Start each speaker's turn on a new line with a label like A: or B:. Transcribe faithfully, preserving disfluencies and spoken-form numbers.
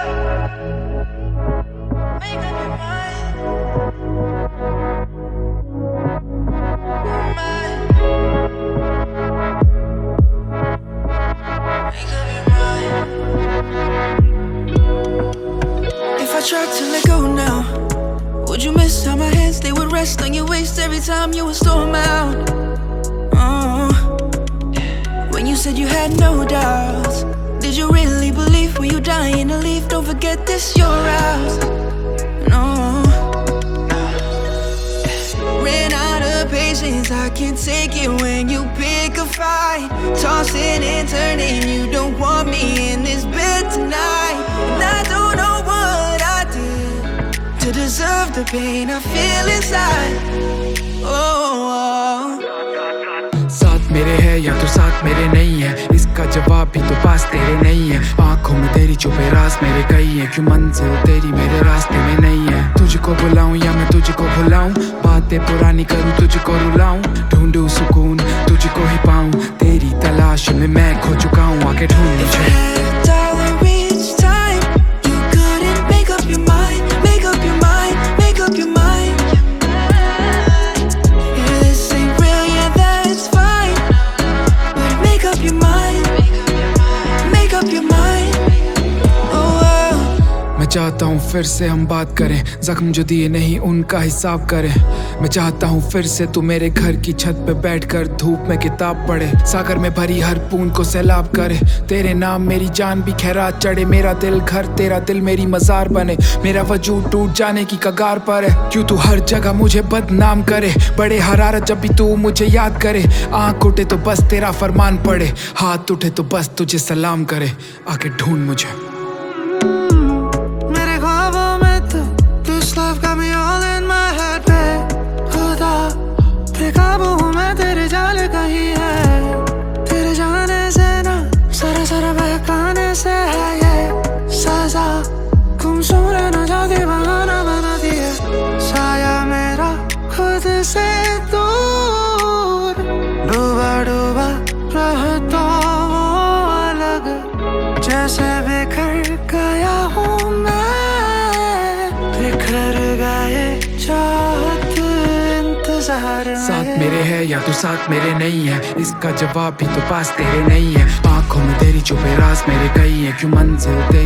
A: Tried to let go now. Would you miss how my hands, they would rest on your waist every time you would storm out? Oh, when you said you had no doubts, did you really believe? Were you dying to leave? Don't forget this, your house. No, ran out of patience, I can't take it when you pick a fight. Tossing and turning, you don't want me in this bed tonight. And I don't know what I did to deserve the pain I feel inside. Oh, oh.
B: साथ मेरे है या तो साथ मेरे नहीं है, इसका जवाब भी तो पास तेरे नहीं है। आंखों में तेरी छुपे राज मेरे कई है, क्यों मंजिल तेरी मेरे रास्ते में नहीं है। तुझको बुलाऊं या मैं तुझको भुलाऊं, बातें पुरानी करूं तुझको रुलाऊं, ढूंढूं सुकून तुझको ही पाऊं, तेरी तलाश में मैं खो चुका हूं, आके ढूंढ मुझे। मैं चाहता हूँ फिर से हम बात करें, जख्म जो दिए नहीं उनका हिसाब करें। मैं चाहता हूँ फिर से तू मेरे घर की छत पे बैठकर धूप में किताब पढ़े, सागर में भरी हर बूंद को सैलाब करे, तेरे नाम मेरी जान भी खैरात चढ़े, मेरा दिल घर तेरा दिल मेरी मजार बने, मेरा वजूद टूट जाने की कगार पर है। क्यों तू हर जगह मुझे बदनाम करे, बड़े हरारत जब भी तू मुझे याद करे, आँख उठे तो बस तेरा फरमान पड़े, हाथ उठे तो बस तुझे सलाम करे, आके ढूंढ मुझे।
A: Love got me all in my head, babe. खुदा बेकाबू हूँ मैं, तेरे जाल कहीं है, तेरे जाने से ना सारा सारा बहकाने से है ये सजा, गुमसुम रहना चाहती बहाना बना दिया, साया मेरा खुद से दूर, डूबा डूबा रहता वो अलग, जैसे बिखर गया हूँ मैं,
B: साथ मेरे है या तो साथ मेरे नहीं है, इसका जवाब भी तो पास तेरे नहीं है। आंखों में तेरी छुपे राज मेरे कई है, क्यों मंजिल